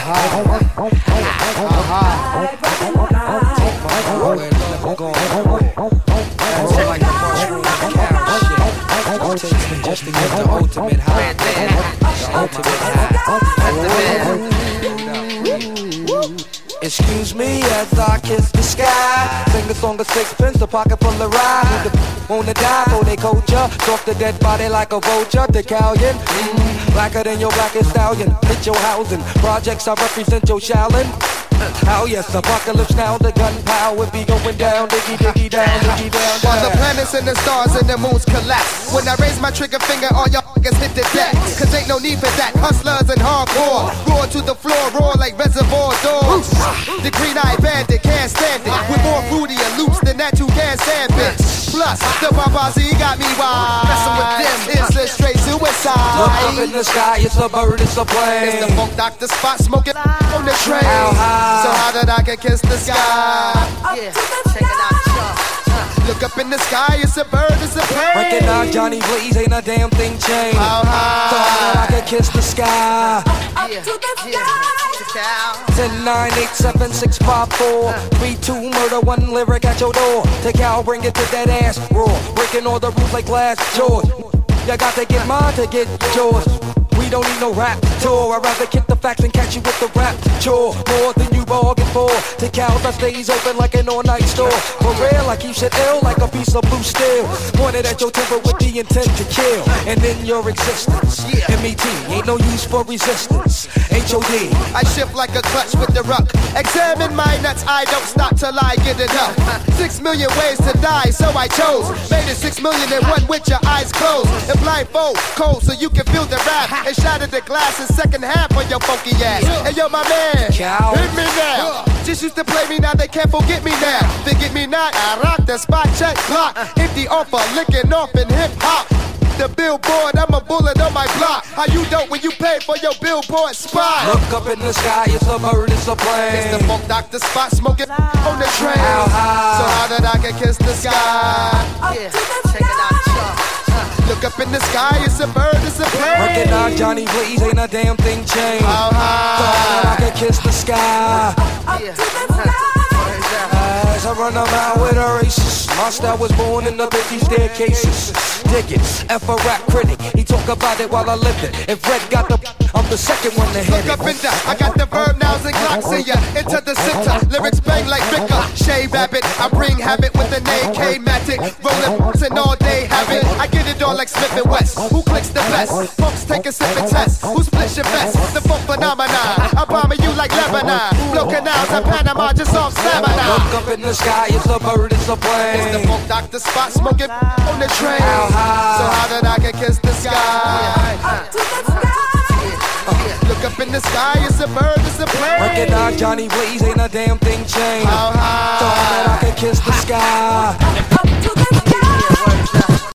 Just to get the ultimate high. Excuse me as I kiss the sky. Sing a song of sixpence, a pocket full of rye. Who the wanna die for they culture? Talk the dead body like a vulture. Decalion, blacker than your blackest stallion. Hit your housing, projects I represent your Shaolin. Oh yes, apocalypse now, the gunpowder be going down, diggy diggy down, diggy down. While the planets and the stars and the moons collapse, when I raise my trigger finger, all y'all niggas hit the deck. Cause ain't no need for that, hustlers and hardcore. Roar to the floor, roar like reservoir dogs. The green-eyed bandit can't stand it, with more fruity and loops than that you can't stand, bitch. Plus, the paparazzi got me wild. Messing with them, it's a straight suicide. Look up in the sky, it's a bird, it's a plane. It's the Funk Doctor Spot, smoking on the train. How high? So how did I get kiss the sky? Yeah, check it out, Look up in the sky, it's a bird, it's a plane. Recognize Johnny Blaze, ain't a damn thing changed. How high? So how did I get kiss the sky? yeah, to the sky. 10, 9, 8, 7, 6, 5, 4 3, 2, murder, 1 lyric at your door. Take out, bring it to that ass raw. Breaking all the rules like glass jaws. You got to get mine to get yours. We don't need no rap tour. I'd rather kick the facts and catch you with the rap chore. More than you bargained for. Take out that stays open like an all-night store. For real, I keep shit ill like a piece of blue steel. Pointed at your temper with the intent to kill. And in your existence, MET ain't no use for resistance. HOD, I shift like a clutch with the ruck. Examine my nuts, I don't stop till I get enough. 6 million ways to die, so I chose. Made it 6 million and one with your eyes closed. And blindfold, cold, so you can feel the rap. And shattered the glass in second half on your funky ass. Hey yo, my man, Cow. hit me now. Just used to play me, now they can't forget me now. Forget me not, I rock the spot, check clock. Empty offer, licking off in hip hop. The billboard, I'm a bullet on my block. How you dope when you pay for your billboard spot? look up in the sky, it's a bird, it's a plane. It's the Funk Doctor Spot, smoking on the train. How high? So how did I get kiss the sky? Yeah, check it out, Look up in the sky, it's a bird, it's a plane. Recognize Johnny Blaze, ain't a damn thing changed. How So high? how did I get kiss the sky? As I run around with a racist, my style was born in the 50 staircases. Dig it, F a rap critic, he talk about it while I live it. If Red got the, I'm the second one to hit Look up in it. the, I got the verb nouns and clocks in ya. Into the center, lyrics bang like Ricker. Shay Rabbit, I bring habit with an AK-matic. Rolling and all day habit. I get it all like Smith and West. Who clicks the best? Folks take a sip and test. Who splits your best? The funk phenomenon. I bomb you like Lebanon. Blow canals and Panama just off stamina. Look up in the sky, it's a bird, it's a It's the plane. Funk Doctor Spot, smoking on the train. How high? So how did I get kiss the sky? Look up in the sky, it's a bird, it's a plane. Recognize Johnny Blaze, ain't a damn thing changed. How high? So how did I get kiss the sky?